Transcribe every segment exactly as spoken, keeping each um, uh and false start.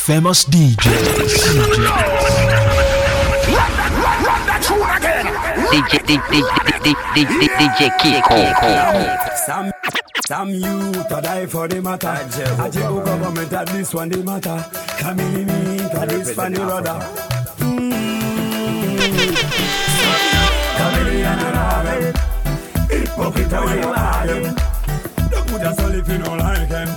famous D Js. D J, D J, D J, D J Kiko. Some, some youth a die for the matter. I take over government at this one the matter. Come in me, cause this funny brother. Come in and have him. Hypocrite how you are him. Don't put us all if you don't like him.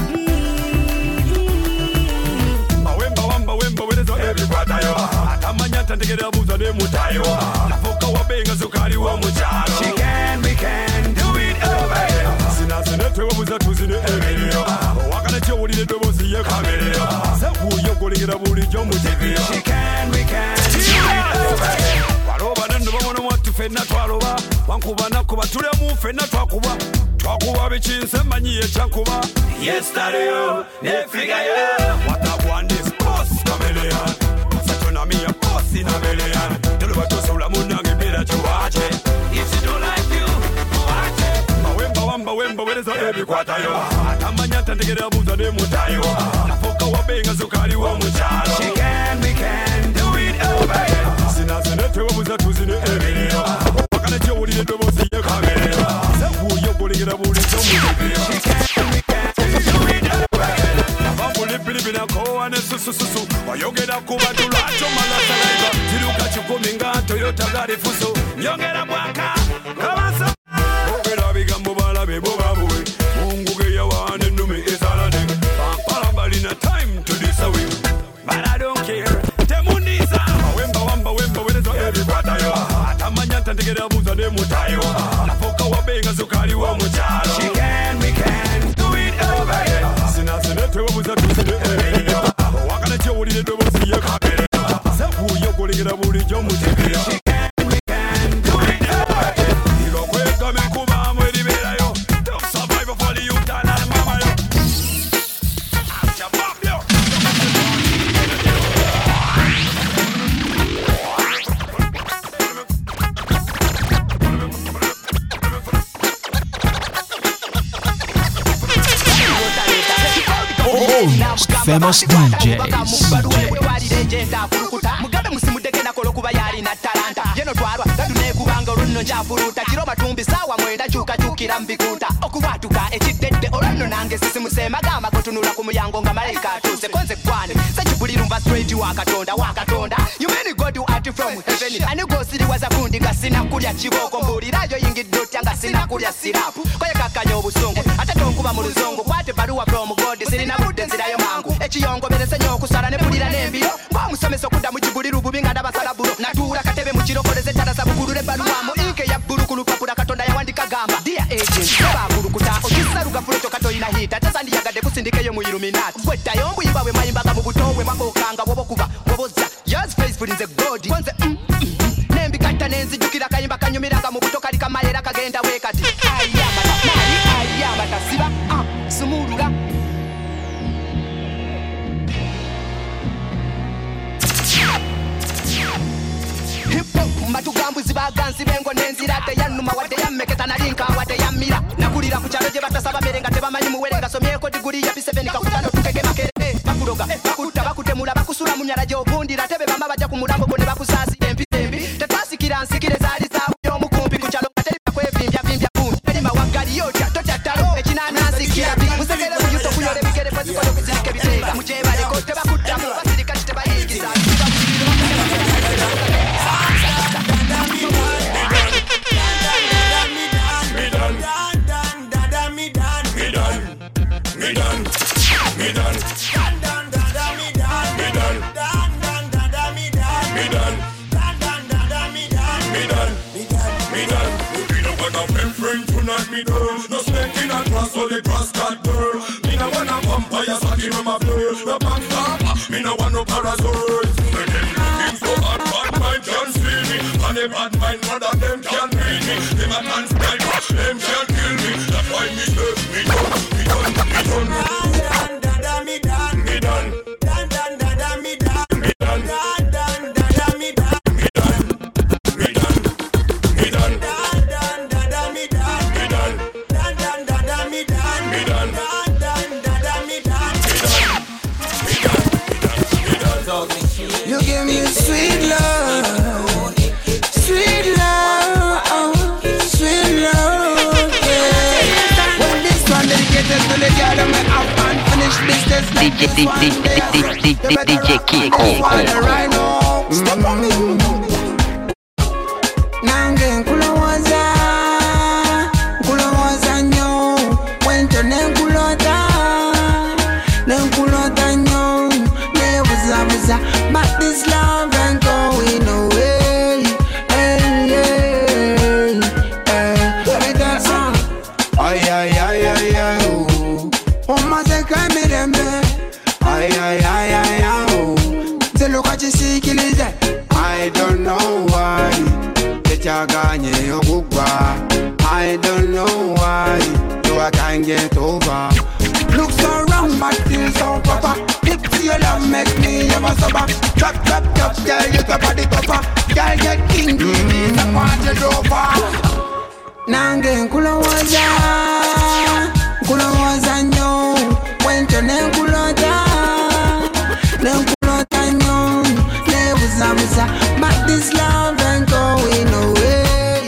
Everybody yo atamanya tegera buza de mutayo nafoka wabenga sukari wa mucharo she can we can do it over sina sina twe buza tuzine emerio wakana che wuli de bosi ye kamerio sabu yo golingira buli jo mu T V she can we can do it over waloba nando bamono watu fenna twaloba wankuba nakuba tule mu fenna twakuba twakuba bichinse manyi ye chankuba yes daddy yo ne figure yo what I want is boss chameleon satona me a boss in a million tell what to sola munange bela chuache if she don't like you watch it mawemba wamba wemba weleza ebi kwata yo atamanya tandegera buza de mutayo nafoka wabenga sukari wa mucharo she can we can do it over sina sina twe buza tuzine ebi wakana che wuli de bosi ye kamera sabu yo golingira buli zo mu she can we can do it over ababuli pilipina ko ane su su su wayogera kuba tulacho malasalaiga tiruka chikuminga Toyota gari fuso nyongera mwaka kawansa ogera bigambo balabe bobabuwe munguge yawane numi esalade pampalambali na time to this away but I don't care temuniza wemba wamba wemba weleza everybody yo atamanya tandegera buza de mutayo nafoka wabenga sukari wa mucharo she can we can do it over sina sina twe buza tuzide wakana che wuli de bosi ye kamera sabu yo golingira buli jo mu T V she can we can do it over ilo kweka mekuba mwedi bela yo to survive for the youth and mama yo shabab yo Almost famous D Js. mugabe musimuddeke nakolo kuba yali na talanta yeno twalwa dadune kubanga olunno njafuruta kiro matumbi sawa mwenda kyuka kyukira mbikuta okubwatuka ekiddedde olwanno nange sisimusema gamba gotunula ku muyango nga malayika atuse konze kwane sekibulirumba straight wakatonda wakatonda you mean God you art from heaven and you go siri waza kundi nga sina kulya kiboko mbulirayo yingidde otya nga sina kulya sirapu koye kakanya obusungu ate tonkuba mu luzongo kwate baluwa from God sirina budde nzirayo mangu ekiyongo berese nyo okusala ne bulira n'embiro ng'omusomesa okudda mu kibuliru bubi nga ndabasala bulo natuula katebe mu kirokoleze talasa bukulule baluwamu inke ya bbulu ku lupapula katonda yawandika gamba dear agent sebakulukuta okisaluga fuleto katoyina hita tesandiyagadde kusindikeyo mu iluminati bweddayo mbuyimba bwe mayimbaga mu buto bwe mwakokanga bwobokuba bwoboza yes faithful nze god konze nembikatta nenzijukira kayimba kanyumiranga mu buto kali kamayera kagenda we kati ayamata mali ayamata siba sumulula matugambuzi baganzi bengo nenzira teyanuma wadde yammeketa nalinka wadde yammira nakulira ku kyalo gye batasaba mere nga tebamanyi muwere nga somyeko diguli ya P seven kakutano tukege makere bakuloga bakutta bakutemula bakusula mu myala gy'okundira tebe bamba bajja ku mulambo gwo ne bakusaasira empisembi tetwasikira nsikire zaali zaabuyo omukumpi ku kyalo nga teri bakwevimbya vimbya kungi erima waggali yotya totya ttalo ekinanansikira musekere buyuto kuyola ebigere kwezikola okuzirika ebiteega mugyebaleko tebakuttamu basirika kitebayigiza Me done, no snake in a grass, so the grass got burn. Me no want a vampire sucking on my blood. The bank stop, me no want no parasaurs. When them looking so hard, bad mind can't see me. And the bad mind, none of them can beat me. Them a man sniper, them can't kill me. That's why me say, me done, me done, me done. Dan dan dan me done, me done. Dan dan dan me done, me done. Dan dan dan me done, me done, me done, me done. sweet love, sweet love, sweet love, yeah. Well, this one dedicated to the girl that may have unfinished business like D J this one. D J Kiko. Right now, step on me. Nange nkulowoza, nkulowoza nnyo, wento nenkulota, nenkulota nnyo, nebuzabuza, but this love ain't going away. Hey, hey, hey. With that song, ay ay ay ay ay, oh, oh my God, me dem be, ay ay ay ay ay, oh, say look what you see, kill it. I don't know why. I don't know why you I can't get over. Look so wrong but feel so proper. If your love make me ever sober. Drop, drop, drop, girl, you top of the topper. Girl get kinky, mm-hmm. The party over. Nange nkulowoza, nkulowoza nnyo, wento nenkulota, nenkulota nnyo, nebuzabuza, but this love ain't going away.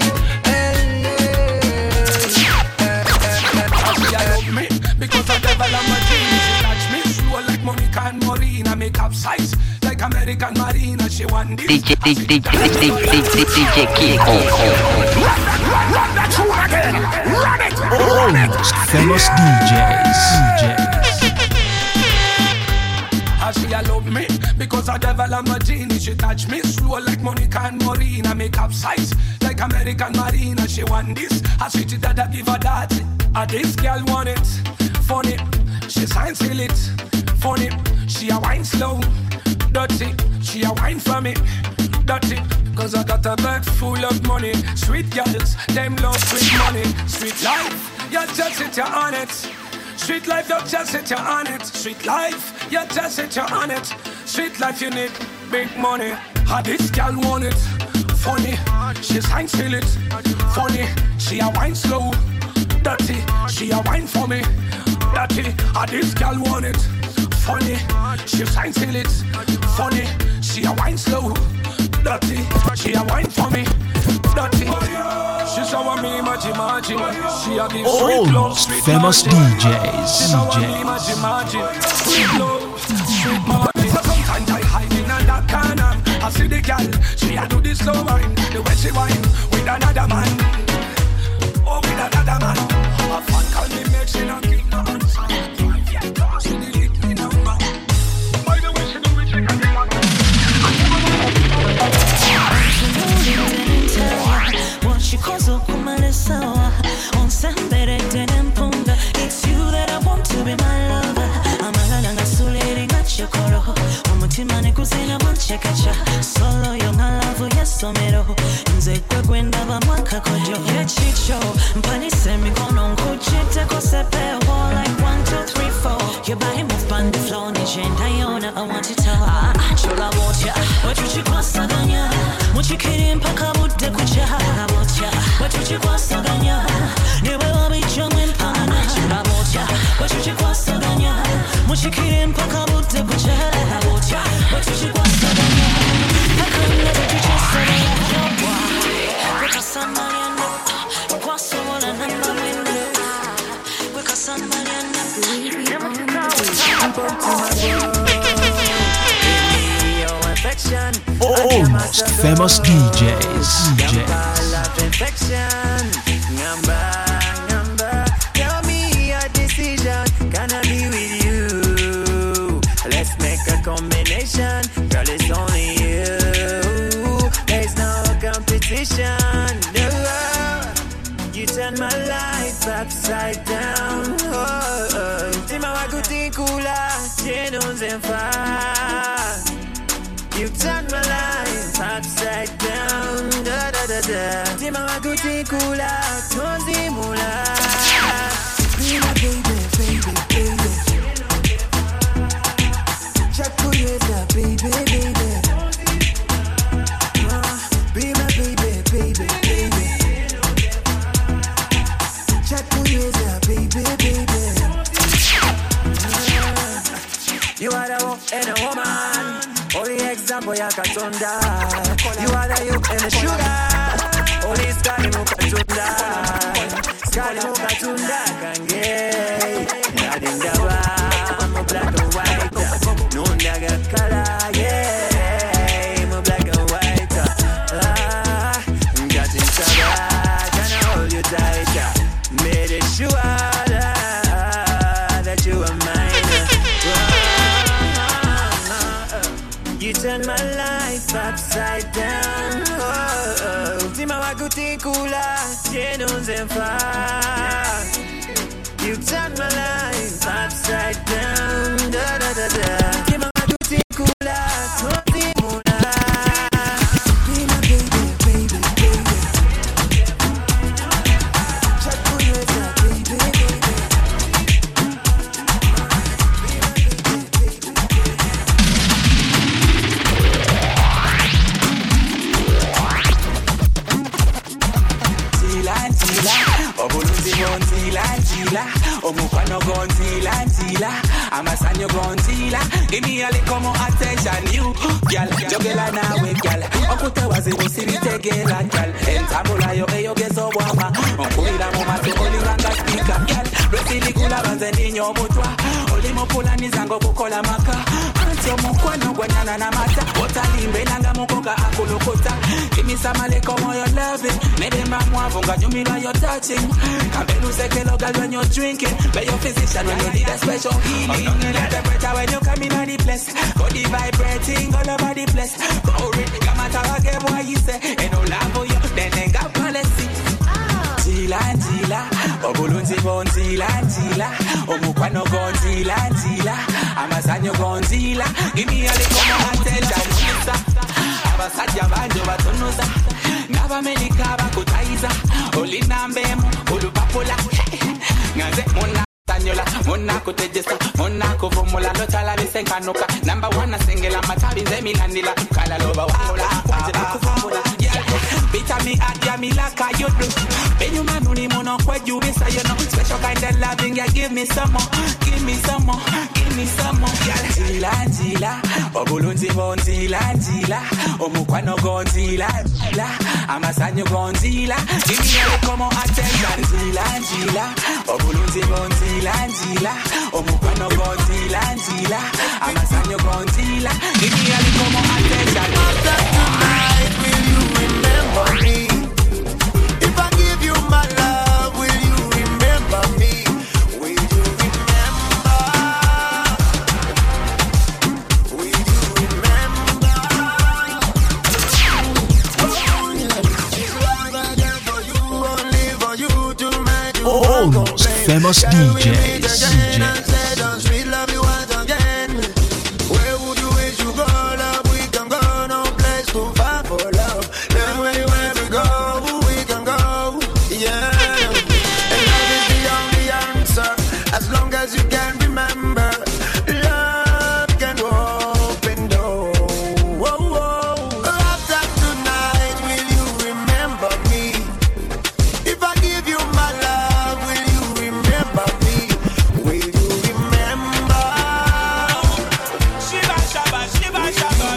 Make capsize like American Marina. She want this. D J D J D J Kiko. Run that tune again. Run it. Run it. Famous D Js. How she a love me because I devil am a genie. She touch me slow like Monica and Marina. Make capsize like American Marina. She want this. I sweet it that I give her that. A this girl want it. Funny. She sign seal it. Funny. She a wine slow, dirty. She a wine for me, dirty. Cause I got a bag full of money. Sweet girls, them love sweet money. Sweet life, you just sit you on it. Sweet life, you just sit you on it. Sweet life, you just sit you on it. Sweet life, you need big money. How this girl want it? Funny, she sign seal it. Funny, she a wine slow, dirty. She a wine for me, dirty. How this girl want it? Funny, she sign seal it. Funny, she a wine slow, dirty. She a wine for me, dirty. She show me magic magic. She a give sweet love, sweet famous D magic. Js. She show me magic magic. Sweet love, sweet magic. So sometimes I hide in that corner. I see the girl, she a do this slow wine. The way she wine with another man. Oh, with another man. A fun call me make she not give no answer. Chikozo kumale sawa onsembere tenempunga. It's you that I want to be my lover. Amalala ngasuliri ngachokoro umutima nekuzina bonchekacha. Solo yo ngalavu yesomero nze kwe kwenda bamwaka kojo yechicho mpanise mikono nkuchite kosepewo like one two three four. Your body move on the floor nijendayona I want to tell her chola bocha wachuchikwasaganya muchikiri mpaka budde kuchaha bocha wachuchikwasaganya niwe wabicho mwempana chola bocha wachuchikwasaganya muchikiri mpaka budde kuchaha bocha wachuchikwasaganya akanga wachuchikwasaganya wekasamaliana kwasobola namamene wekasamaliana Almost famous D Js. D Js. Tell me your decision. Can I be with you? Let's make a combination. Girl, it's only you. There's no competition. No. You turn my life upside down. Oh, oh. Tima wakuti kula, jenos and fire. You turn my life upside down. Da da da da. Tima wakuti kula, tonzi mula. Be my baby, baby, baby. Chakuyeza, baby, baby. Uh, be my baby, baby, baby. Chakuyeza, baby, baby. Uh, you are the one and a woman. All the eggs Sambo ya katonda. You are the youth and the sugar. Only Scotty Mukatunda. Scotty Mukatunda kange. Nadindaba, I'm a black and white. No naga color, yeah. I'm a black and white. Ah, got in trouble. Can I hold you tight? Made it sure that you are mine. You turn my life upside down. Oh, Tima wakutikula, jenos and fire. You turn my life upside down. Da da da da. Tima wakutikula, totimula. Be my baby, baby, baby. Chakunyeza, baby, baby. Obulunzi gonzila, zila. Omukwano gonzila, zila. Amasanyo gonzila. Give me a little more attention, you, girl. Jogela nawe, girl. Okute wazi usiri tegela, girl. Entamula yo eyo gezo wama. Okulira mumato oliranga speaker, girl. Resili kula banze ninyo mutwa. Olimo pula nizango kukola maka. Anto mukwano gwanyana na mata. Otalimbe nanga mukoka akulukota. Give me some a little more your loving. Nede mamwa vunga jumila your touching. Kabelu sekelo girl when you're drinking. Be your physician when you need a special healing. Get the better when you come in on the place. Body vibrating all over the place. Power it, come out of a boy you say. And no love for you, then they got policy. Tila, tila, obulunzi bonzila, tila. Omukwano gonzila, tila. Amasanyo gonzila. Give me a little more attention. Abasaja banjo batonoza. Naba melika bakutaiza. Olina mbemo, olupapula. Ngaze mona tanyola, mona kutejesa, mona kuvumula. Lotala bisenkanuka. Number one na singela matabi zemi landila. Kala loba wala, wajena kuvumula. Bita mi adia mi laka you do. Benyu manuni mono kwe you bisa you know. Special kind of loving yeah give me some more. Give me some more. Give me some more. Jila jila. Obulunzi bonzila jila. Omukwano gonzila jila. Amasanyo gonzila. Give me a little more attention. Jila jila. Obulunzi bonzila jila. Omukwano gonzila jila. Amasanyo gonzila. Give me a little more attention. Tonight will you remember me? If I give you my love, will you remember me? Will you remember? Will you remember? Only for you to make you Almost famous D Js. D Js. Sweet love you once again. Where would you wish you go, love? We can go no place too far for love. Anywhere we go, we can go. Yeah. And love is the only answer. As long as you can remember, love can open doors. Whoa, whoa. After tonight, will you remember me? If I give you my love, will you remember me? Will you remember? Shiba shaba, shiba shaba,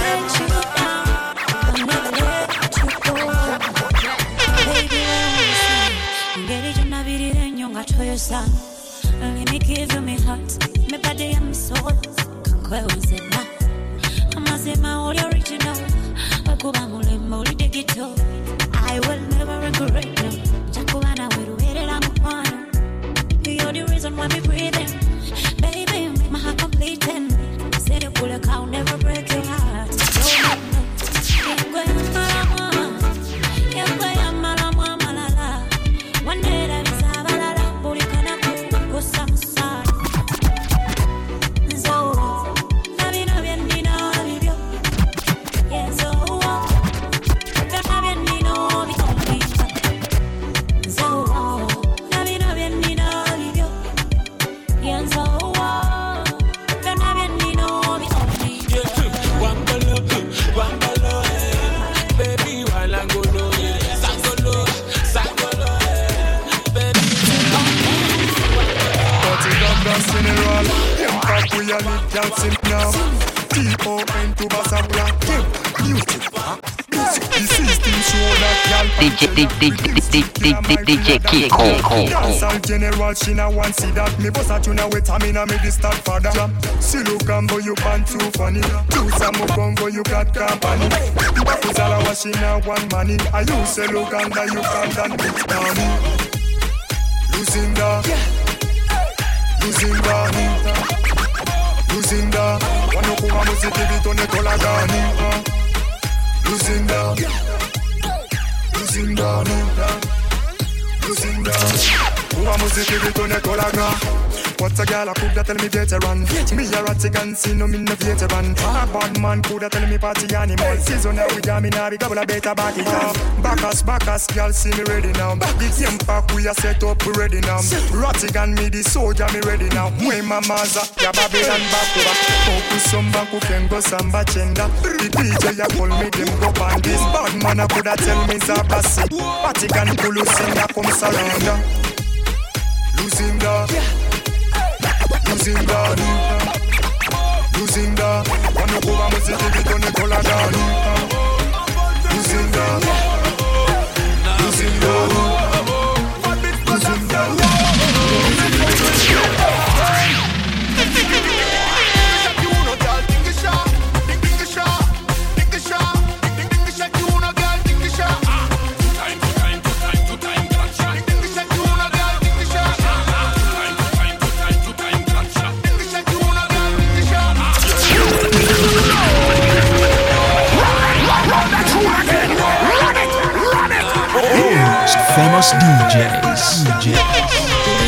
let me give you my heart, my body and my soul. Kankwewezema amazema all original. Akuba mulema uli digital. I will never regret no. Jakuba na weruerera mukwano. You're the reason why me breathing. Baby, make my heart complete and said it will I'll never break your heart. No, no, no. One day that is abalala, burikana kukusa msa. So, nabi nabi ndi na bibyo. Yeah, so, nabi ndi na bibyo. So, nabi nabi ndi na bibyo. Yeah, so, nabi ndi na bibyo. Wambalo, wambalo, baby, wala ngolo, sangolo, sangolo, baby. Dirty dog dance in the roll. Them cock we a need dancing now. T O N to Basapla. Music, music, the system show that y'all D J D J Kiko. Dancehall general, she na want see that. Me boss a tune with Tamina, me the start for that. See look ambo, you band too funny. Do some congo, you got company. Bakuzala wa she na want money. I you say look under, you can't done big money. Luzinda, Luzinda, Luzinda. Wano kuwa muziki bitone kola gani. Luzinda, Luzinda, Luzinda. Kuwa muziki bitone kola gani. What a girl I coulda tell me veteran. Me a ratigan, see no me no veteran. A bad man coulda tell me party animal. Season now we jam in a big couple of better body now. Backus, backus, girl see me ready now. The game pack we a set up we ready now. Ratigan me the soldier me ready now. Mwe mamaza, ya Babylon back over. Focus some back who can go samba chenda. The D J ya call me them go band. This bad man a coulda tell me Zabasi. Ratigan kulu sinda come surrender. Luzinda. Luzinda, Luzinda, wano kuwa muziki bitone kola gani. Luzinda, Luzinda, Luzinda. Famous D Js. D Js.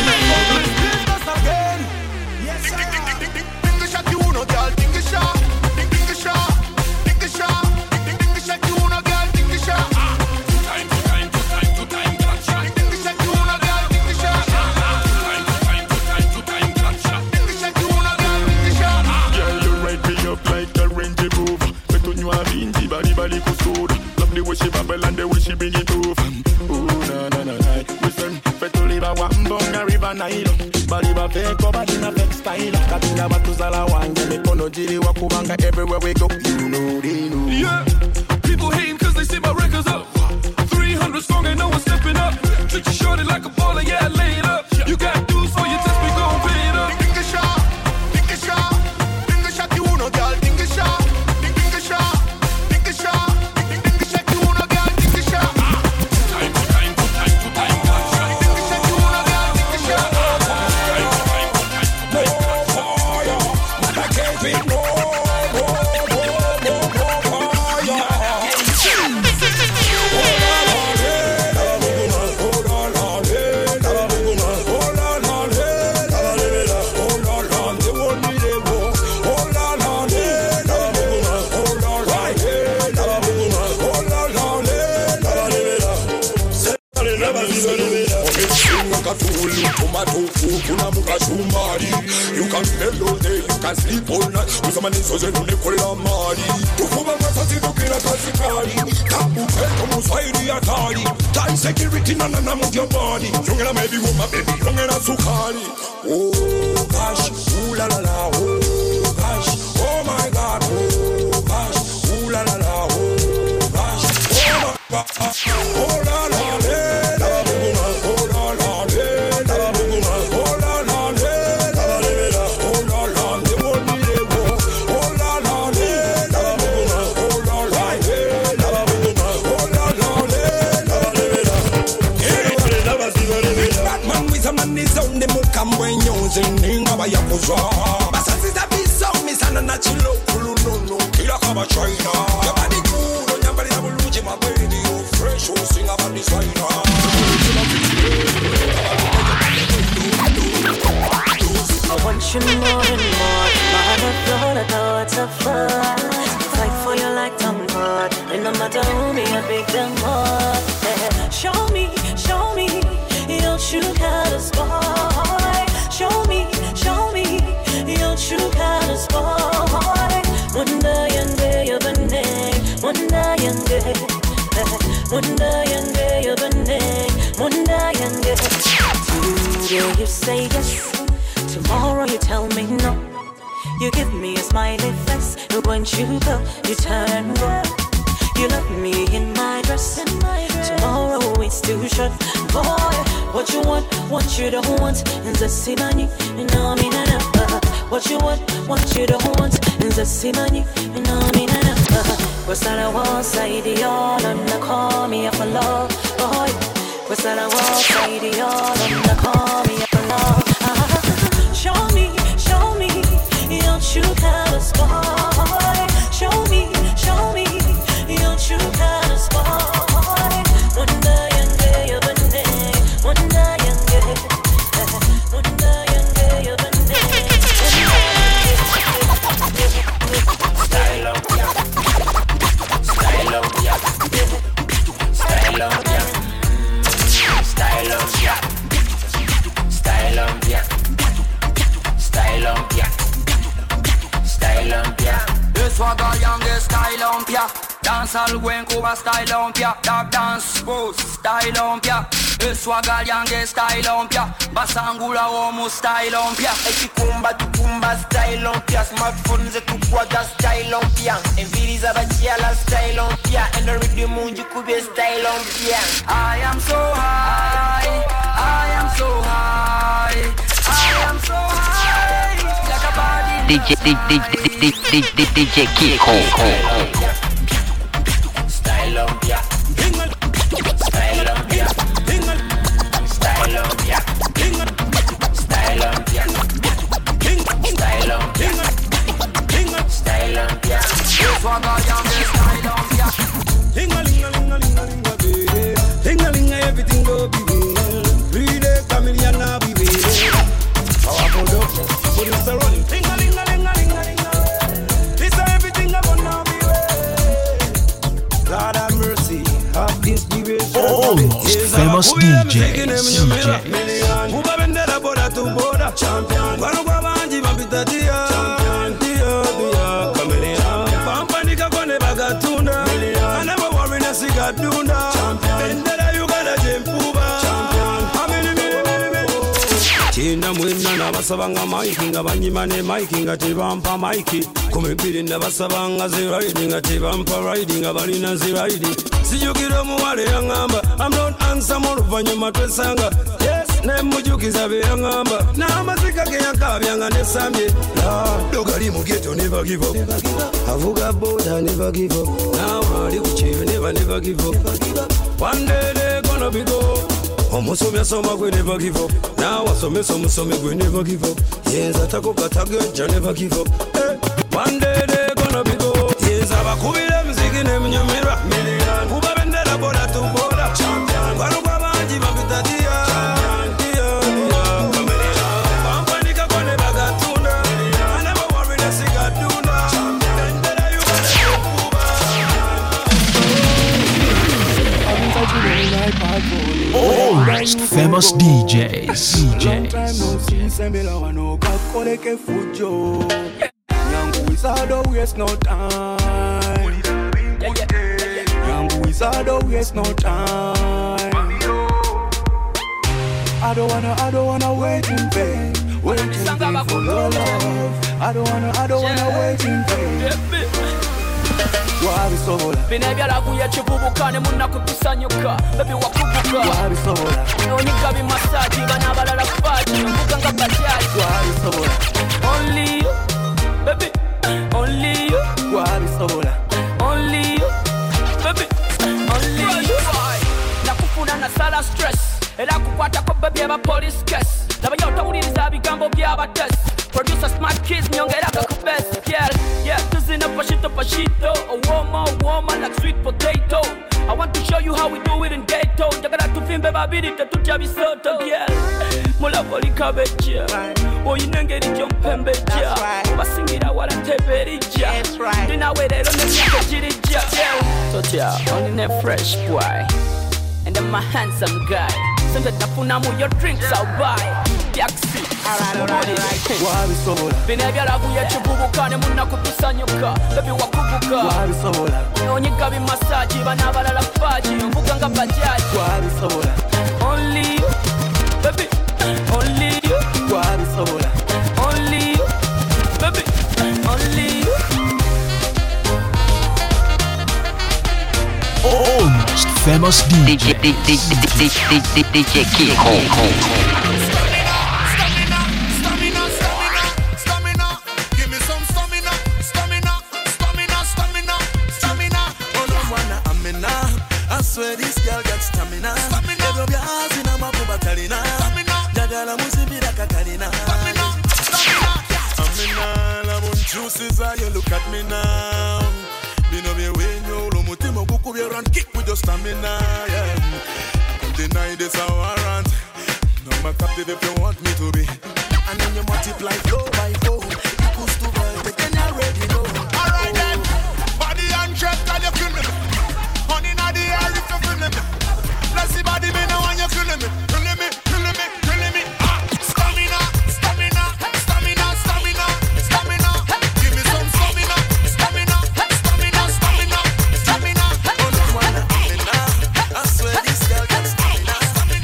Everywhere we go, you know they know. Yeah, people hating cause they see my records up. three hundred strong and no one stepping up. Treat you shorty like a baller, yeah, I lay it up. You got dues for your test, we gon' pay it up. Think a shot, think a shot, think a shot, you know, girl, think a shot, think a shot, think a shot, think a shot, you know, girl, think a shot. Time to time to time to time, gotcha. Think a shot, you know, girl, think a shot. Time to time to time to time, gotcha. But I can't be no. You can spend all day, you can sleep all night. Usamani soze nune kola mari. Tukuma masasi tukina kasikari. Tabu peto musaidi atari. Time security na na move your body. Yongena maybe woman baby, yongena sukari. Oh gosh, ooh la la la, oh gosh, oh my god, oh gosh, ooh la la la, oh gosh, oh my god, oh la la la, oh la la la. Yakuza Basasi za biso misana na chilo kulu no no kila kama China. Your body good on your body na buluji my baby you fresh you sing about designer. I want you more and more. My flow like a waterfall. Fight for you like Tom Ford. And no matter who me, I big them up. Yeah. Show me, show me, your true colors, boy. Show me, show me, your true colors, boy. Wonder yange you're the name. Wonder yange, wonder yange you're the name. Wonder yange. Today you say yes. Tomorrow you tell me no. You give me a smiley face. When you go, you turn red. You love me in my dress. Tomorrow it's too short. Boy, what you want, what you don't want. Nzasi mani, no me na na. What you want, what you don't want. Nzasi mani, no me na na. What's that I want, say the all, and call me up for love. Boy, what's that I want, say the all, and call me up for love. Show me, show me, your true colors, boy. Show me, show me, your true colors, boy. One day, young day, you're one day. One day, young day. One day, young day, you're one day. Style up, yeah. Style up, yeah. Style up, yeah. Style up, yeah. Style up, yeah. Style up, yeah. Style up, yeah. This one got youngest style up, yeah. Dance all going over style up, yeah. Dab dance pose style up, yeah. This one got youngest style up, yeah. Basangula almost style up, yeah. Echikumba tukumba style up, yeah. Smartphones etukwata style up, yeah. Enviriza bachiala style up, yeah. And the rhythm munju kube style up, yeah. I am so high, I am so high, I am so high. Like a body. D J D J D J D J Kiko. Style up, yeah. Style up, yeah. Style up, yeah. Style up, yeah. Style up, yeah. Style up, yeah. This one got young, style up, yeah. Ding-a-ling-a-ling-a-ling-a-ling-a, baby. Ding-a-ling-a, everything go be well. Three day chameleon now be well. Powerful dog, put it surrounding. Ding-a-ling-a-ling-a-ling-a-ling-a. This everything I want now be well. God have mercy, have this be well. Almost famous D Js. Uba bendera boda tu boda champion. Kwano kwa banji mapita dia champion. Dia dia chameleon. Pampanika kone bagatunda. I never worry na siga dunda. Bendera Uganda jempuba champion. China mwina na basabanga maiki nga banyimane maiki nga tebampa maiki. Kumibiri na basabanga ziraidi nga tebampa riding nga balina ziraidi. Sijukira muwale yangamba I'm not handsome oluvanyuma twesanga. Yes, nemujukiza beyangamba n'amazika ge yakabyanga nesambye. Dogali mu ghetto never give up. Avuga boda never give up. Now ali kuchive never never give up. One day they gonna be go. Omusomi asoma gwe never give up. Now asomesa omusomi gwe never give up. Yes, atakoka tageja never give up. Hey, one day they gonna be go. Yes, abakubira muziki nemnyumira. Kuba bendera boda tu boda champion. Kwano kwa banji mapita dia champion. Dia dia chameleon. Pampanika kone bagatunda. I never worry na siga dunda champion. Bendera Uganda jempuba. Almost famous D Js. Long time no see, Sembela wano kakoleke fujo. Young wizard don't waste no time. Young wizard don't waste no time. I don't wanna, I don't wanna wait in vain. Wait in vain for your love. I don't wanna, I don't wanna wait in vain. Wabisobola binebyala kuya kibubukane munakutusanyuka bebi wakubuka wabisobola onyiga bimasaji bana abalala kufaji mvuga nga bajaji wabisobola only you baby only you wabisobola only you baby only you nakufuna na sala stress era kukwata ko baby aba police case nabayo tawuliriza bigambo byaba test producer smart kids nyongera kakubest yeah yeah tuzina pashito pashito a woman woman like sweet potato I want to show you how we do it in ghetto jagala tufimbe babiri tetutya bisoto yeah mula boli kabeja oyinengeri jompembeja basingira wala teberija dina werero nemyaka jirija so yeah only ne fresh boy and I'm a handsome guy send that nafuna mu your drinks I'll buy Yaxi alright alright alright wabisobola binebyala kuya kibubukane munakutusanyuka bebi wakubuka wabisobola onyiga bimasaji bana abalala kufaji mvuga nga bajaji wabisobola only you baby only you wabisobola only you baby famous D J. D J Kiko. Swear this girl got stamina. Stamina. Every girl in a mabuba kalina. Stamina. Jagala musibira kakalina. Stamina. Stamina. Stamina. La mon juices are you look at me now. Bino be when you lo mutimo kuku be run kick with your stamina. Yeah. Don't deny this a warrant. No my captive if you want me to be. And then you multiply flow by flow. Equals to by the then you already know. Alright then. Body and dress tell you kill me. Let's see body me now when you're killing me, killing me, killing me, killing me. Ah, stamina, stamina, stamina, stamina, stamina. Give me some stamina, stamina, stamina, stamina, stamina. Oh no, wanna stamina. I swear this girl got stamina.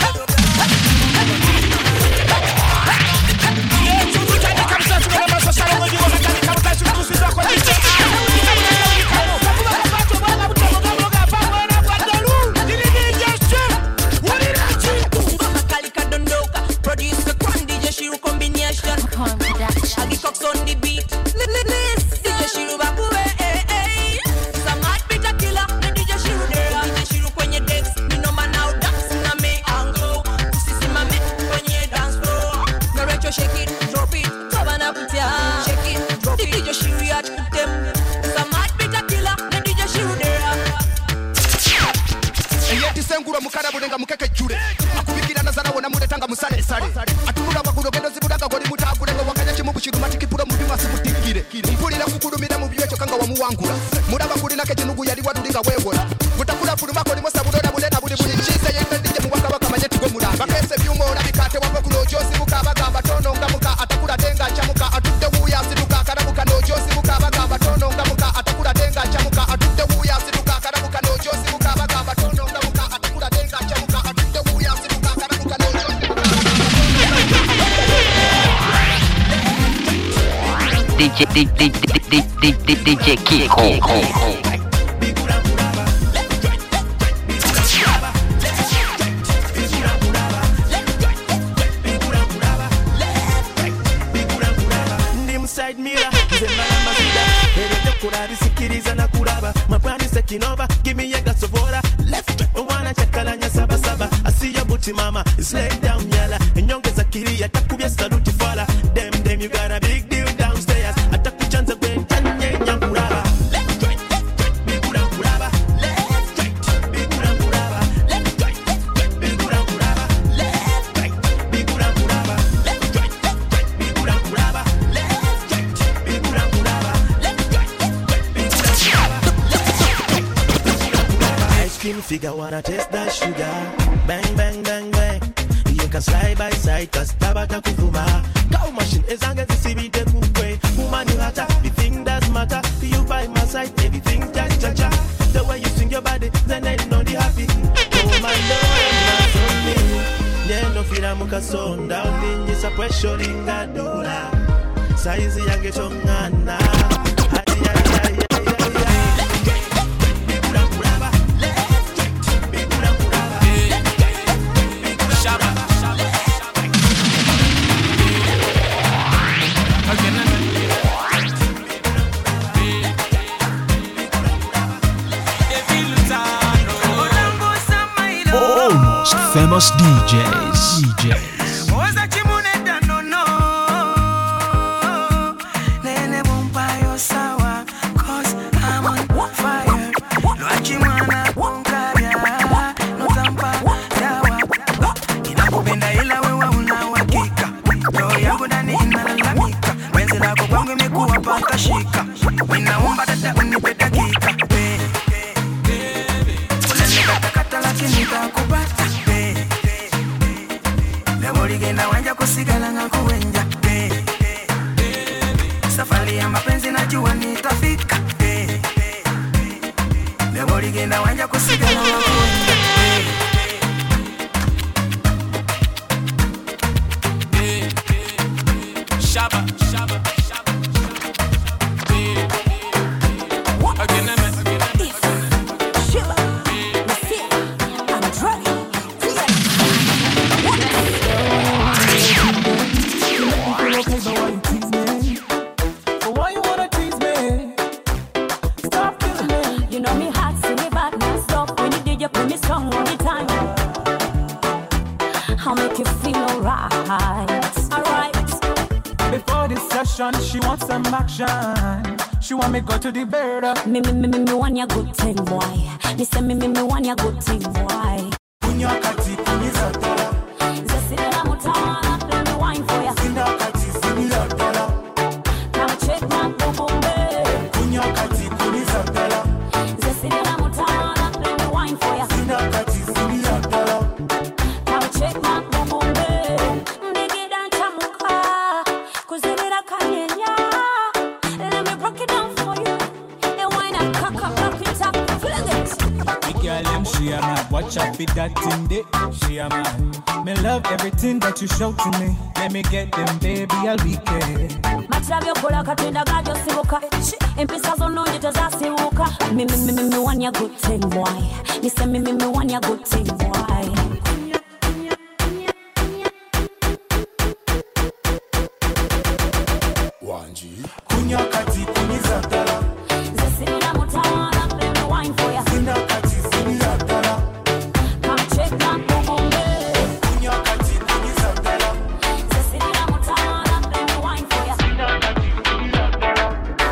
On the beat, list, D J Shiru bakuwe, eh eh. Some might be the killer, the D J Shiru there. D J Shiru kwenye decks, me no man now dance na me ango. Usisi mame kwenye dance floor. No retro shake it, drop it, tabana putia. Shake it, drop it, D J Shiru ya chutem. Some might be the killer, the D J Shiru there. Eyeti sengura mukara bunenga mukeke jure. Akubikira nazara wona mure tanga musale sale. Atunura bakuro gendo zibudaga goli mutakulenga wakanya chimubushiruma matikipura mudima sibutikire. Mpulira kukulumira mu byecho kanga wamuwangula. Muraba kulina ke kinugu yali wadulinga wewora. Mutakula fuluma ko limosa budoda bulena buli buli chise yendije mu wakaba kamanye tugo mulamba. Bakese byumo na bikate wako kulojosi bukaba gamba tono ngamuka atakula denga chamuka atudde wuya situka karabuka nojosi bukaba gamba tono ngamuka atakula denga chamuka atudde wuya situka karabuka nojosi bukaba gamba tono ngamuka atakula denga chamuka atudde wuya situka karabuka nojosi. D J D J D J D J Kiko. Side mirror, zemana mazida. Erete kurari sikiriza na kuraba. Mapani sekinova, give me a glass of water. Left, I wanna chakalanya saba saba. I see your booty mama, it's laid down yala. Nyongeza kiria, takubia saluti fala. Dem dem, you got a big deal downstairs. Atakuchanza kwen tanye nyakuraba. Left, right, left, right, bigura kuraba. Left, right, bigura kuraba. Left, right, left, bigura kuraba. Left, right, bigura kuraba. Left, right, left, bigura kuraba. Ice cream figure wanna taste that sugar. Bang bang bang bang. You can slide by side cause tabata kuvuma. Cow machine as long as you see me take away. Woman you hotter, the thing does matter. You by my side, everything cha cha cha. The way you swing your body, then I know the happy. Oh my lord, that's on me. Neno fira muka sonda, ninyi sa pressure inga dora. Saizi yange chongana. Almost famous D Js. D Js. Shika, ninaomba dada unipe dakika, unanipata kata lakini nitakupata, leo ligenda wanja kusigala ngakuwenja, safari ya mapenzi najua nitafika, leo ligenda wanja kusigala ngakuwenja. Shaba, shaba. make you feel alright. Alright. Before this session, she wants some action. She want me go to the bed. Me, me, me, me, me want ya good thing, boy. Me say me, me, me want ya good thing, boy. Kunya kati kuniza tala. Zasirela mutana, play me wine for ya. Zinda kati zinila tala. Come check my boom boom babe. Kunya kati kuniza tala. Zasirela mutana, play me wine for ya. Zinda kati zinila tala. Come check my boom boom babe. Ndigi dan chamuka, kuzirira kanyenya. Let me break it down for you. And wine and cock up, rock it up, fling it. The girl them she a mad, watch out for that thing they. She a mad. Me love everything that you show to me. Let me get them, baby, I'll be care. Machavyo kola katenda gajo sibuka. Empisa zono jita za sibuka. Me me me me me want ya good thing, boy. Me say me me me want ya good thing, boy. Kunya kati kuniza tala. Zasirila mutana, play me wine for ya. Zinda kati zinila tala. Come check my boom boom babe. Kunya kati kuniza tala. Zasirila mutana, play me wine for ya. Zinda kati zinila tala.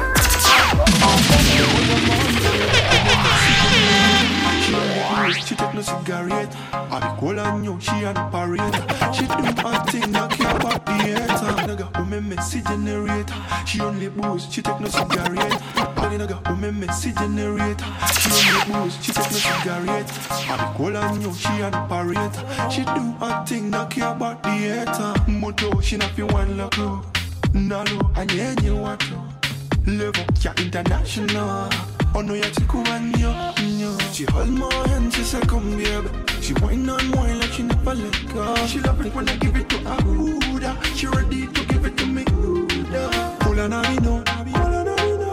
She take no cigarette. I be cool and you, she and parade. She do her thing, I care about the hater. Nigga, who me messy generate. She only booze, she take no cigarette. Only nigga, who me messy generate. She only booze, she take no cigarette. I be cool and you, she and parade. She do her thing, I care about the hater. Moto, she not fi one look. Nalo, and yeah, you want to. Level, yeah, international. Oh no, yeah, take one, yo, yo. She hold my hand, she say, come baby. She whine on wine like she never let go. She love it when I give it to her, Buddha. She ready to give it to me, Buddha. Pull on her, know. Pull on her, know.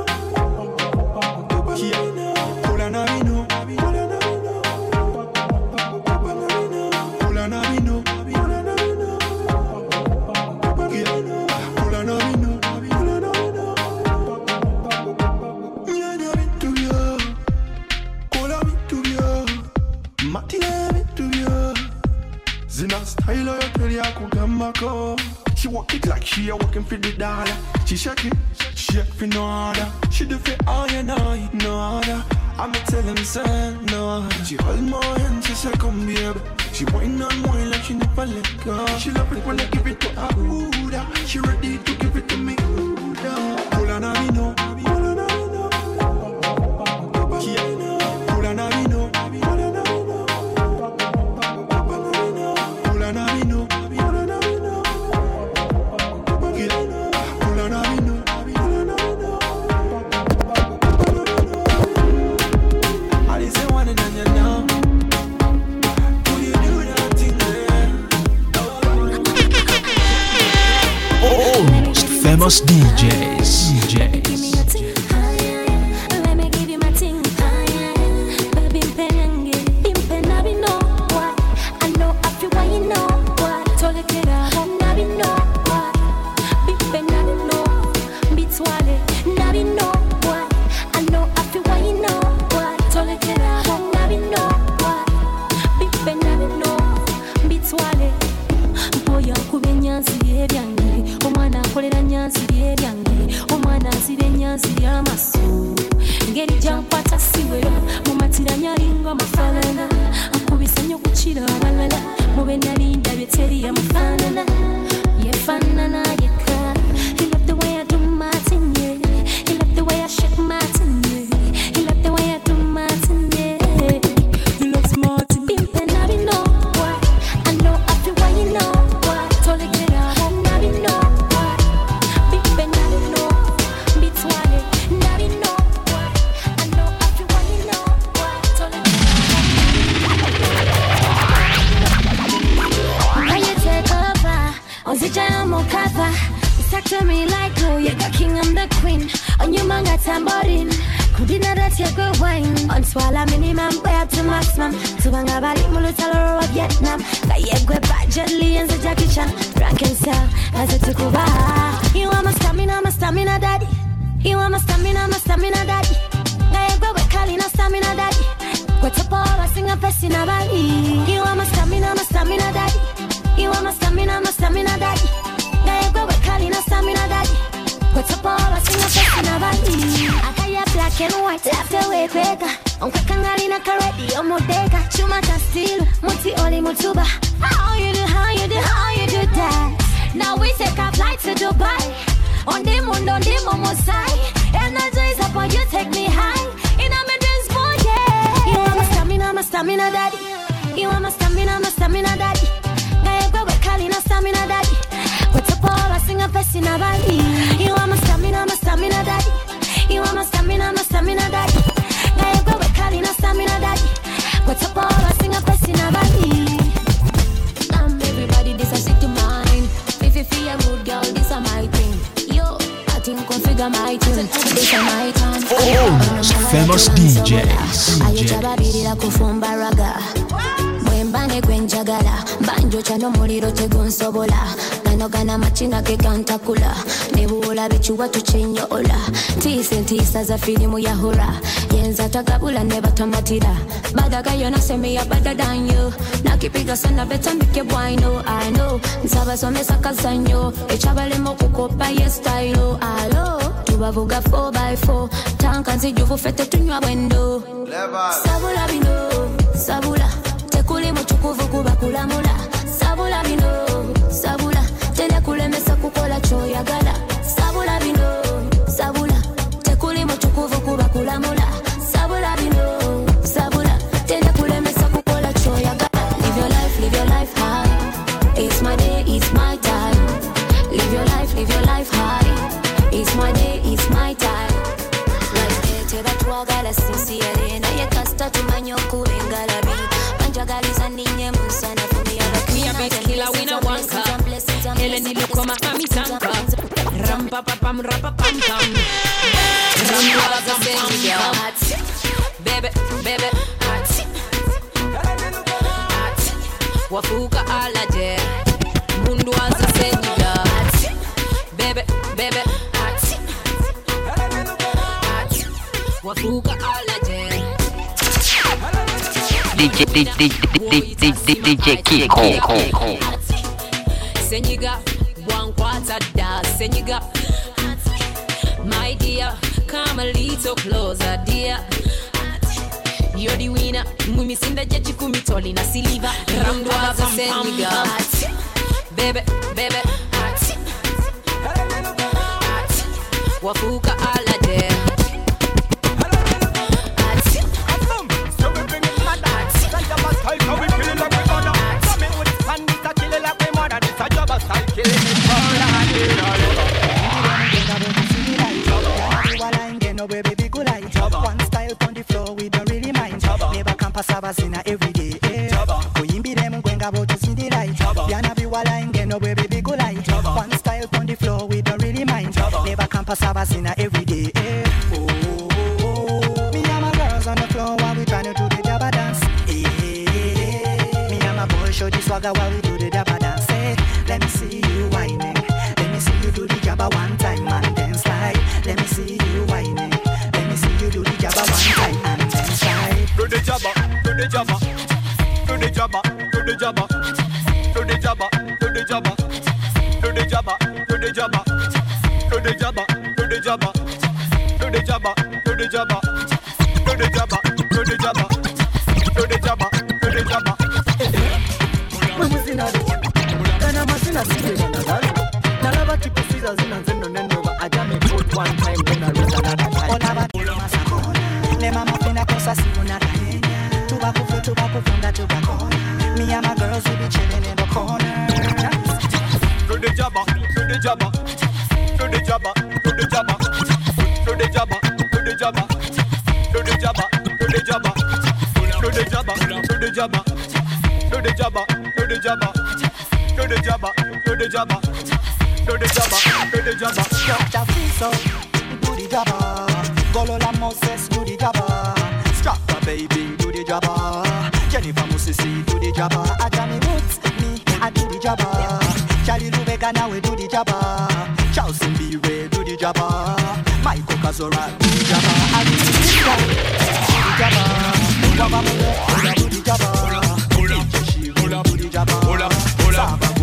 Pull on her, know. Pull on her, know. Pull on her, know. Pull on her, know. Pull on her, know. Zina style of your girl, kugamba ko. She walk it like she a walking for the dollar. She shake it, shake for no other. She do for all you know, no other. I'ma tell him say no other. She hold my hand, she say come baby. She whine on wine like she never let go. She love it when I give it to her, Buddha. She ready to give it to me, Buddha. Pull on her, know. Pull on her, know. Pull on her, know. Almost famous D Js. D Js. Swalla minimum, way to maximum. Tubanga bali mulutalo of Vietnam. Kayegwe badly and the Jackie Chan. Rankin cell as a tukuba. You are my stamina, my stamina daddy. You are my stamina, my stamina daddy. Kayegwe we kalina stamina daddy. What's up all I sing a fest in a valley. You are my stamina, my stamina daddy. You are my stamina, my stamina daddy. Gaye gwe we kali na stamina daddy. What's up all I sing a face in a body. Akaya black and white after we kweka. Onkweka ngali na karedi omodeka. Chuma tastil, muti oli mutuba. How you do, how you do, how you do that? Now we take a flight to Dubai. On the moon, on the momo side. Energize up or you take me high. In a midrange boy, yeah. You are my stamina, my stamina daddy. You are my stamina, my stamina daddy. Gaye gwe we kali na stamina daddy. What's up all I sing a face in a body. You are my stamina, my stamina daddy. You are my stamina, my stamina daddy. Gaye gwe we kali na stamina daddy. What's up all I sing a face in a body. Um, everybody this a city mine. If you feel a mood girl, this a my thing. Yo, I think configure my tune. This a my time. Oh, famous D Js. Ayechababirira kufumba raga. Mwembane kwenjagala. Banjo chano muliro tegunsobola. Ganogana machina ke kantakula. Nebuola bichuwa tuchenyo ola. Tise ntisa za filimu ya hora. Yenza takabula neba tamatira. Badaga yona semi ya badadanyo. Nakipiga sana beta mike bwaino. I know, nsaba somesa kazanyo. Echabale mokukopa ye style. Alo, tubavuga four by four. Tanka nzijuvu fete tunywa bwendo. Sabula bino, sabula. Tekuli muchukuvu kuba kulamula. Sabula bino, sabula. Tele kulemesa kukola choyagala. Sabula bino, sabula. Tekuli muchukuvu kuba kulamula. Sabula bino, sabula. Tele kulemesa kukola choyagala. Live your life, live your life high. It's my day, it's my time. Live your life, live your life high. It's my day, it's my time. Life day teba tuagala sisi arena. Ye kasta tumanyo kubengala bi. Panjagaliza ninye musana fumi ya rakina. Me a big killer winner wanka. Ele nilukoma mami tanka. Ram pa pa pam rapa pam pam. Ram pa pa pam pam. Baby, baby, hot. Hot. Wafuka alaje. Mundu anza senyiga. Baby, baby, hot. Hot. Wafuka alaje. D J D J D J D J Kiko. Senyiga, one quarter da. Senyiga, my dear, come a little closer, dear. You're the winner. Mumi sinda jechi kumitoli na siliva. Ramdwa za senyiga. Baby, baby, hot. Hot. Wafuka alaje. One style on the floor, we don't really mind. Never can pass us in every day. We be them going about to see the light. Yana be wala inge no baby big light. One style on the floor, we don't really mind. Never can pass us in every day. Oh, oh, oh. Me and my girls on the floor while we trying to do the jabba dance. Me and my boys show the swagger while we do the jabba dance. Let me see you whining. Let me see you do the jabba one time and then slide. Let me see you whining. Do the jabba one time and then slide. Do the jabba, do the jabba, do the jabba, do the jabba, do the jabba, do the jabba, do the jabba, do the jabba, do the jabba, do the jabba, do the jabba, do the jabba, do the jabba, do the jabba, do the jabba, do the jabba. We was in a and I'm a sinner secret on the girl. Nalaba tipo scissors in and no nendo ba ajame put one time then I raise another time. Le mama fina cosa si una caña. Tobacco flow, tobacco from that tobacco. Me and my girls will be chilling in the corner. Do the jabba, do the jabba, do the jabba, do the jabba, do the jabba, do the jabba, do the jabba, do the jabba, do the jabba, do the jabba, do the jabba, do the jabba, do the jabba, do the jabba, do the jabba, do the jabba. Doctor Fiso, do the jabba. Golola Moses, do the jabba. Strapper baby, do the jabba. Jennifer Musisi, do the jabba. Ajami Roots, me, I do the jabba. Charlie Lubega, now we do the jabba. Charles Mbire, do the jabba. Michael Kazora, do the jabba. I do the jabba. Do the jabba. Do the jabba. Do the jabba.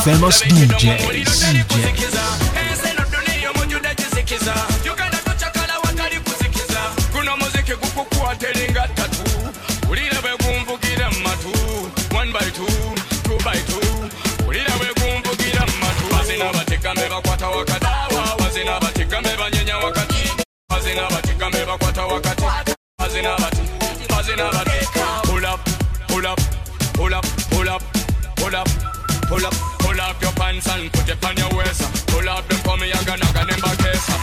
famous D Js. D Js. One by two, two by two. Ulira we kumvugira matu. Wazina batika meba kwata wakati. Wazina batika meba nyenya wakati. Wazina batika meba kwata wakati. Wazina batika, wazina batika. Pull up, pull up, pull up, pull up, pull up, pull up, pull up your pants and put it on your waist. Pull up them for me yaga naga nemba kesa.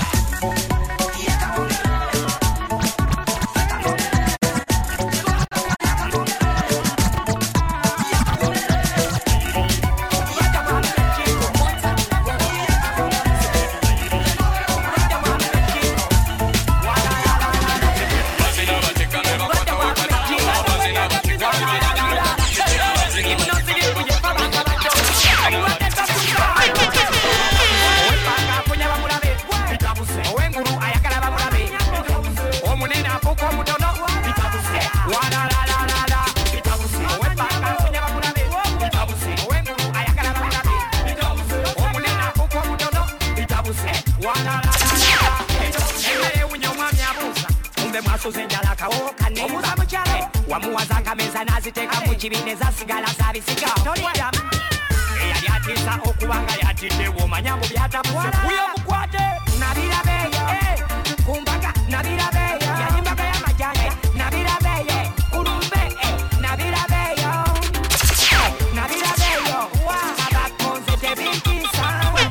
Wamuwazanga meza naziteka mukibine zasigala zabisika tolya eyali atiisa okubanga yatidde womanyambo byatapuse uyo mukwate nabirabeyo kumbaga nabirabeyo yanyimbaga y'amajyane nabirabeyo kulumbe nabirabeyo nabirabeyo abakonze tebikisa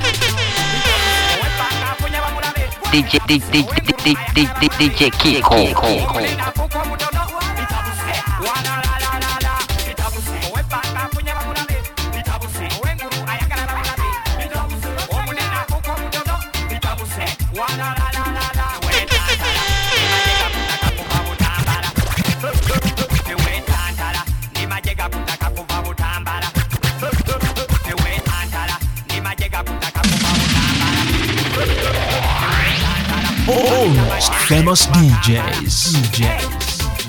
wepanga kunyaba mulabe D J D J D J Kiko. Almost famous D Js. D Js.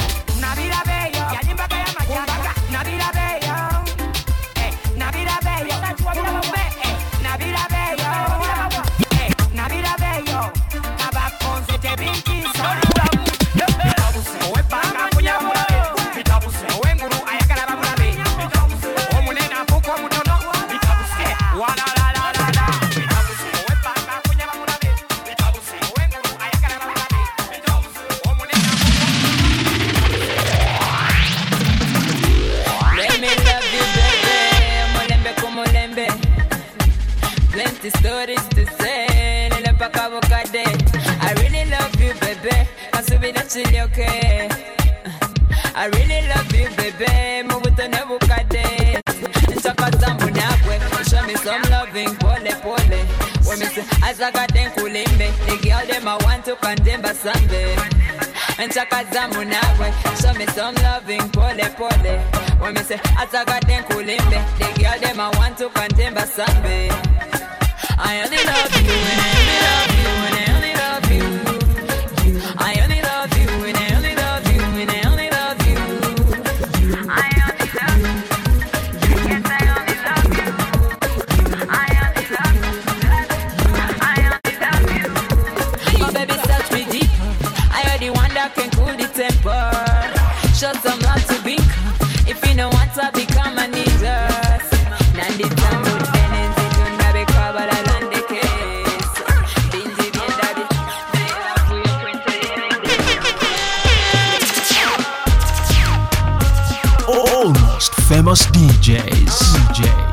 Stories to say, I really love you, baby. I'm so be okay. I really love you, baby. Mubuto nebukade. Nchakatambu nakwe, show me some loving, pole pole. When me say azagaden kulimbe, the girl them I want to condemn by Sunday. Nchakatambu nakwe, show me some loving, pole pole. When me say azagaden kulimbe, the girl them I want to condemn by Sunday. I only love you and I only love you and I only love you. I only love you and I only love you and I only love you. I only love you. Yes, I only love you. I only love you. I only love you. Oh, baby, touch me deep. I heard the one that can cool the temper. Show some love to be. If you don't want to become a ninja, Nandi Tambo. Almost famous D Js. D Js.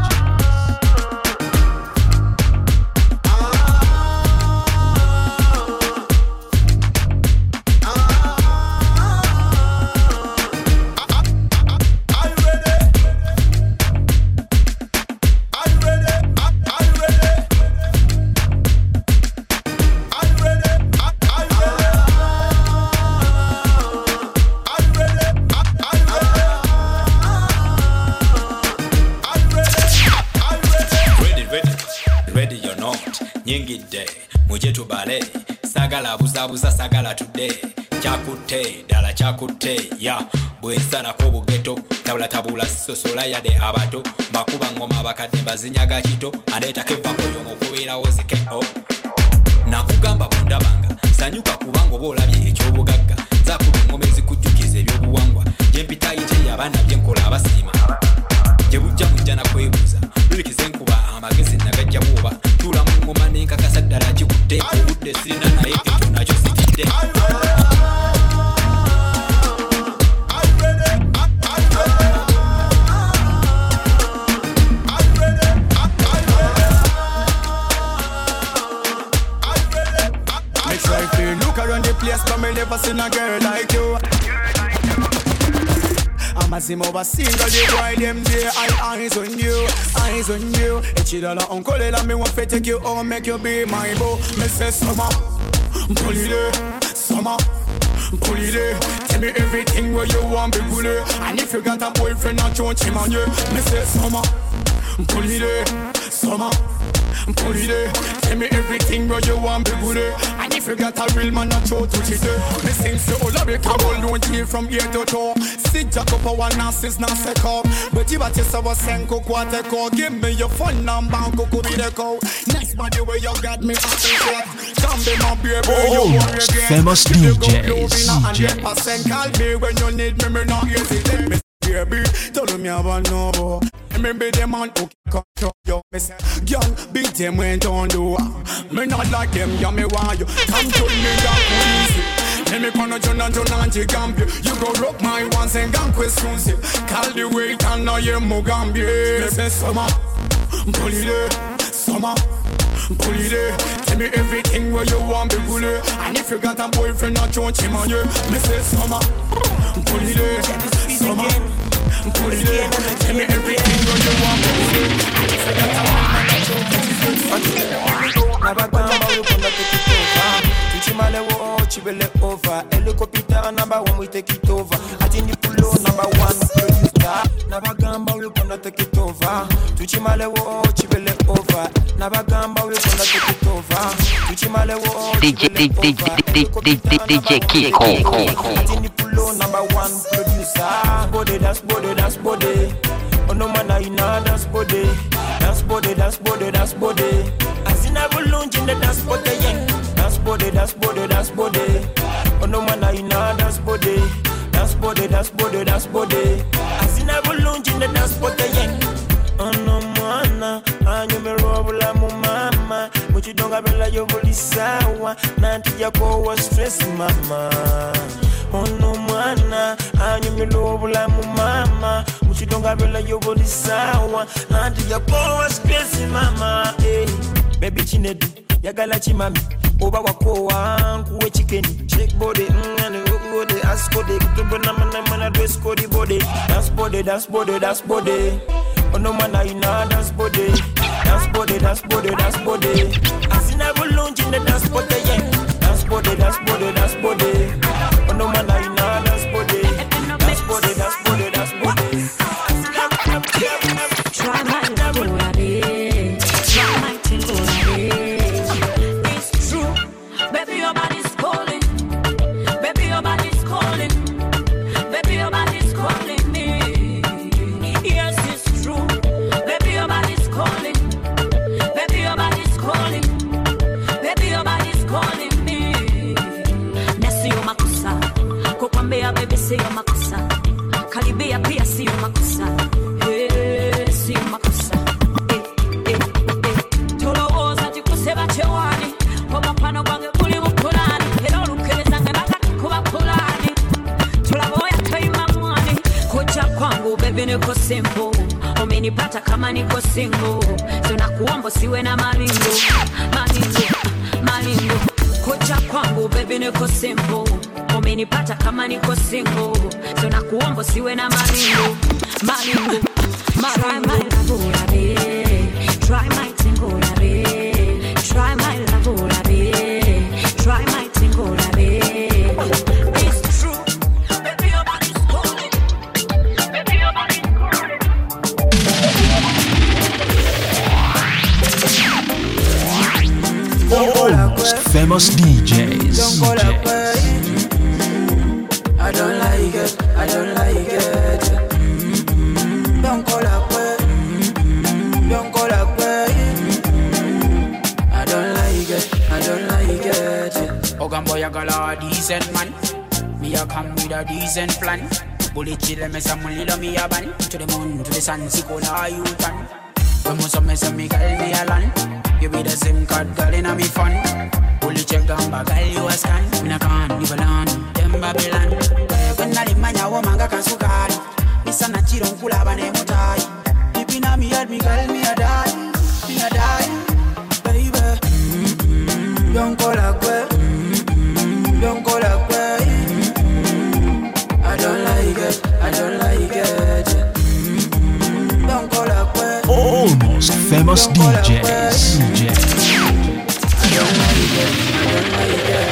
Nyingide, muje tubale, sagala buza buza sagala today. Chakute, dala chakute, ya. bwensanako bugeto tabula tabula sosola yade abato bakuba ngoma bakadde bazinyaga kito aleetako evakoyo mukubeerawo zikeho nakugamba bundabanga sanyuka kubanga oba olabye ekyobugagga zakuba engoma ezikujjukiza ebyobuwangwa gyempitayite yabaana byenkola abasiima gye bujja mujja nakwebuuza lulikize nkuba amagezi nagajja bwoba tuula mu ngoma n'enkakasa ddala kikutte obudde sirina naye ekyo nakyo sikidde Place, but me never seen a girl like you. I'm a sim over single, you boy them there. I eyes on you, eyes on you. A chidala uncle, let me want to take you home, make you be my beau. Me say summer, pull it there, summer, pull it there. Tell me everything where you want, be pull it. And if you got a boyfriend, I don't him on you. Me say summer, pull it there, summer. Pull it there. Tell me everything where you want, be good. And if you got a real man, I throw to it. Me sing so all of it, come on, don't hear from ear to toe. Sit jack up a one nonsense, not sick up. But you bet you saw a senko quarter call. Give me your phone number, could be the call. Next body where you got me up. Come be my baby, you want again. Famous D Js. one hundred percent call me when you need me, me not hesitate. Me baby, tell me about no more. Remember them man who come to you. Me say, girl, beat them when don't do. Me not like them, yeah, me want you. Come to me, that easy. Let me come to John and John and Gambia. You go rock my ones and gang questions. Call the weight and now you're Mugambia. Me say, summer, pull it there, summer. Pull it there. Tell me everything where you want, be pull it. And if you got a boyfriend, I don't him on you. Me say, summer, pull it there, summer. Pull it there. Tell me everything where you want, be pull it. And if you got a boyfriend, I don't him on you. Nabagamba ukonda take it over. Tuchimale wo chibele over. Helicopter number one we take it over. Atini pulo number one producer. Nabagamba ukonda take it over. Tuchimale wo chibele over. Nabagamba ukonda take it over. Tuchimale wo D J D J D J Kiko. Atini pulo number one producer. Body that's body that's body. Oh no man I know that's body. That's body that's body that's body. As in I will launch in the dance body, yeah. That's body, that's body, that's body. Oh no man, I know that's body. That's body, that's body, that's body. As in I will launch in the dance body, yeah. Oh no man, I know me roll la mama. But you don't have a lot of body sour. Nanti yako was stress mama. Oh no man, I know me roll la mama. But you don't have a lot of body sour. Nanti yako was stress mama. Hey. Baby chinedu, yagala chimami. Oba wako wangu we chickeni. Shake body, mmm, body, ass body. Kibona mana mana dress code body. That's body, that's body, that's body. Oh no man, I know that's body. That's body, that's body, that's body. As in I will launch in the dance body, yeah. That's body, that's body, that's body. Oh no man, I know that's body. That's body, that's body, that's body. Try my love, baby. Try my tingle. It's true, baby, your body's calling. Baby, your body's calling. Baby, your body's calling me. Yes, it's true, baby, your body's calling. Baby, your body's calling. Baby, your body's calling me. Nasi yo makosa, kukwambia baby si yo makosa. Karibia pia si yo makosa. Hey, si yo makosa. Chewani, Papa Pano Bang, William Pulani, Hello, Kelly, Kuba Pulani, Tulaboya, pay my money, Kocha Kwango, baby, Nico simple, or many pata Kamaniko single, so Nakuambo, Siwena Maringo, Maringo, Maringo, Kocha Kwango, baby, Nico simple, or many pata Kamaniko single, so Nakuambo, Siwena Maringo, Maringo, Maringo, try my tingle, try my love, baby. Try my tingle, baby. It's true, baby, your body's calling. Baby, your body's calling. Famous D Js. I don't like it, I don't like decent man. Me a come with a decent plan. Bullet chill me some little me a ban. To the moon, to the sun, see cola you can. When most of me say me girl me a land. You be the same card girl in a me fun. Bullet check down but girl you a scan. Me na can live alone, them Babylon. When I live my nyawo manga kan sukari. Misa na chiro nkula bane mutai. Deep inna me head me girl me a die. Me a die, baby. Mm-mm. Don't call a girl. Don't call a girl. I don't like it, I don't like it. Mm-hmm. Don't call up where. Almost famous D Js. D Js. I don't like it, I don't like it.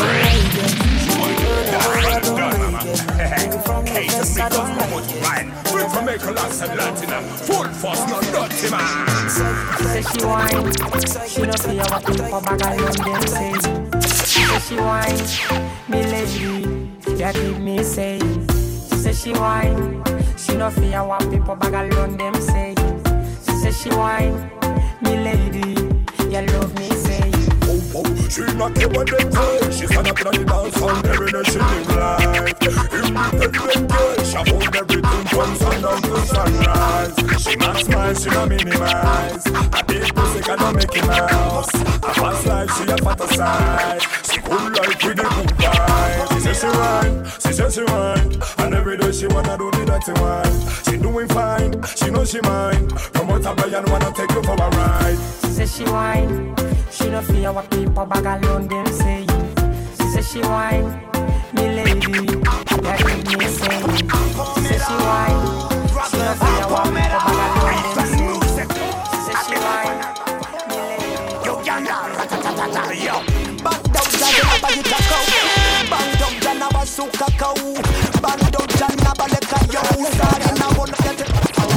I don't like it. Hey, the big of much wine. Free from make a lot of Latin. Full force, not dirty man. Say she whine, she don't see how I think for my guy on them say. Say she whine, me lady. Yeah, keep me say. She say she whine. She no fear what people bag alone them say. She say she whine. Me lady, you love me say. Oh, oh, she not care what them say. She stand up in the dance on every day she live life. Independent girl, she hold everything from sundown to sunrise. She not smile, she not minimize. A big pussy cannot make him mouse. A fast life, she a fantasize. She cool life with the good vibe. She say she rhyme, she say she rhyme. And every day she wanna do the dirty one. She doing fine, she know she mind. Come out of and wanna take you for a ride. She say she whine. She no fear what people bag alone them say. She say she whine. Me lady, yeah keep me say. She say she whine. She no fear what people bag alone them say. She say she whine. Me lady. Yo, yanda, ratatatata, yo. Bang down, jana, ba yita ko. Bang down, jana, ba suka ko. Bang down, jana, ba leka yo. Sare na wona yete.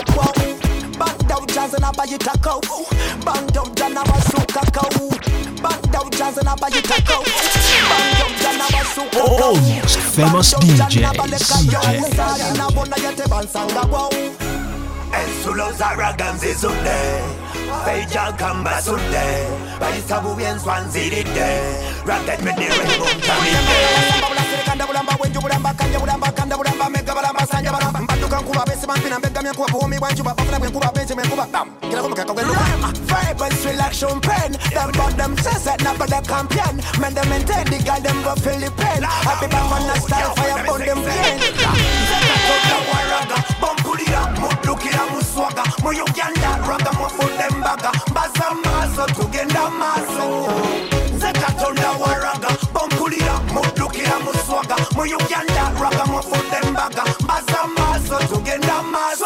Bang down, jana, ba yita ko. Bang down, jana, ba suka ko. Bang down, jana, ba yita ko. Bang down, jana, ba suka ko. Almost famous D Js. D Js. Sare na wona yete bansanga wo. Ensulo zaraganze zude. Feija kamba sude. Baisabu bien swanziride. Rocket me the rainbow carry. Kanda bulamba wenju bulamba kanja bulamba kanda bulamba mega bulamba sanja bulamba mbatu kankuba besi mampina mbega mya kuba bomi wanju ba bakuna kwenkuba benje me kuba bam kila koma kaka wenu vibes relaxation pen them but them says that na bada champion men them maintain the guy them go feel the pain happy back on the style fire burn them pain zeka toka waraga bampulia mutlukira muswaga mu Uganda raga mu full them baga baza maso tugenda maso zeka toka waraga bampulia mutlukira muswaga mu Uganda raga mu full them baga baza maso tugenda maso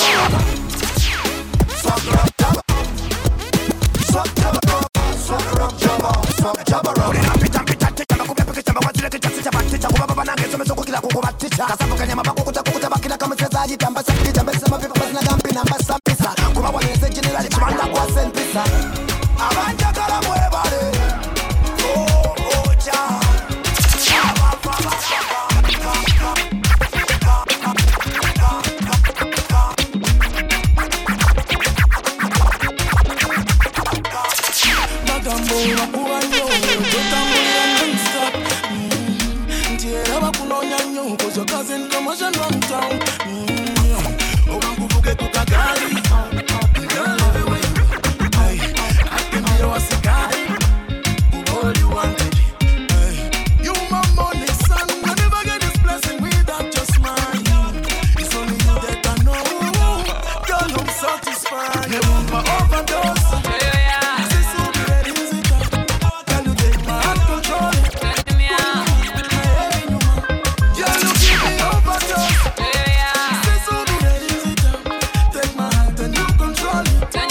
swag rock jabba swag jabba swag rock jabba swag jabba rock ina pita pita tika bakubya pika chamba wazile tika tika batika kuba baba nange somezo kukila kukubatika kasapo kanyama bakukuta kukuta bakila kama sezaji tamba sakiti tamba sama pipa basina gampi namba sampisa kuba wanese generali chimanda kwa sempisa abanja kala mwebale oh oh cha Cause your cousin come and run town. Oh, I'm going to get to Kagali. Girl, everywhere you go. Hey, I can be your cigar. All you wanted. Hey, you my money, son. I never get this blessing without your smile. It's only you that I know. Girl, I'm satisfied. You want my overdose. This will be ready, is it? Can you take my hand control? Take my hand and you control it.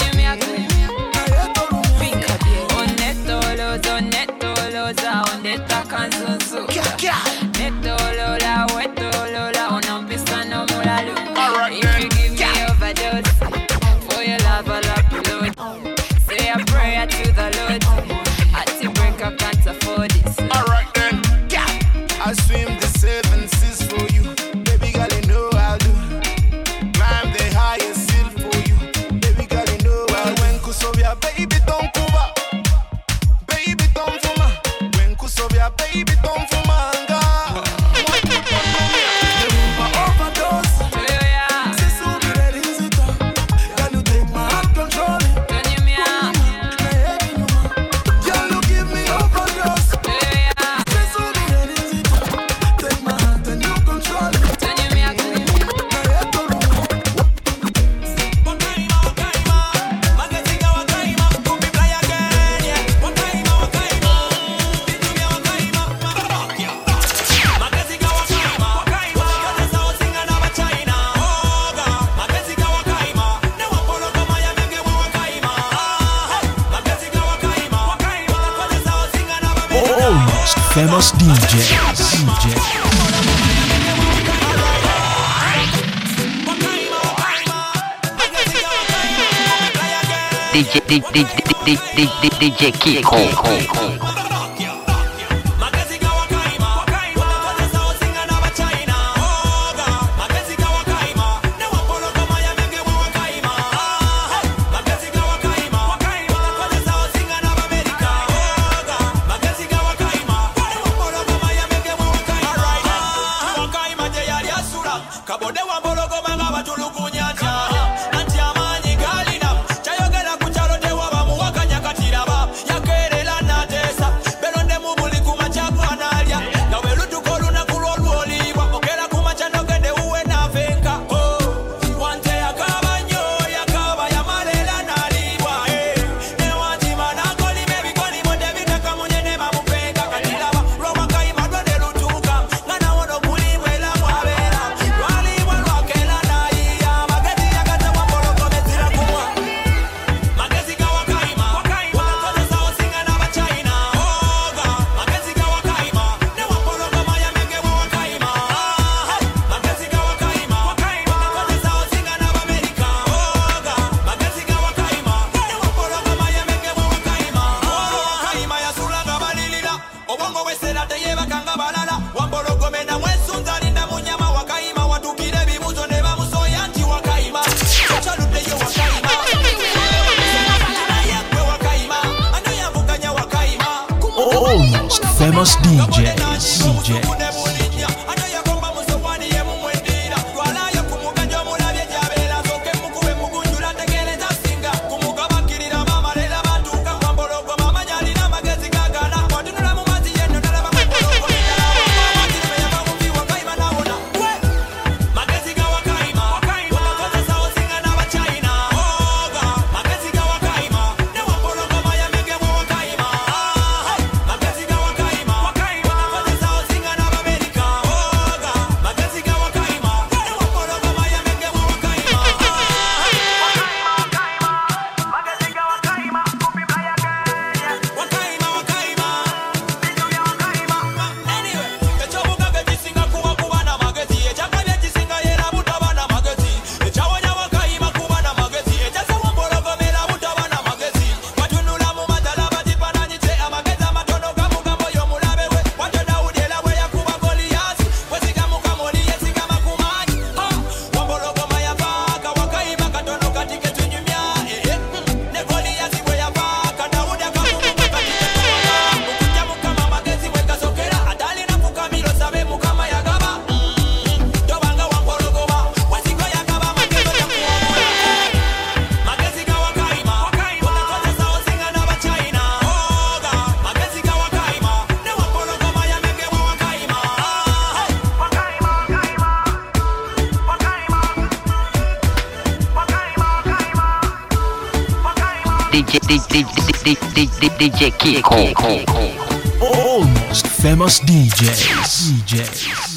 famous D Js. D J. DJ, DJ, DJ, DJ Kiko. Almost famous D Js. D Js. DJ Kiko. Almost famous D Js. D Js.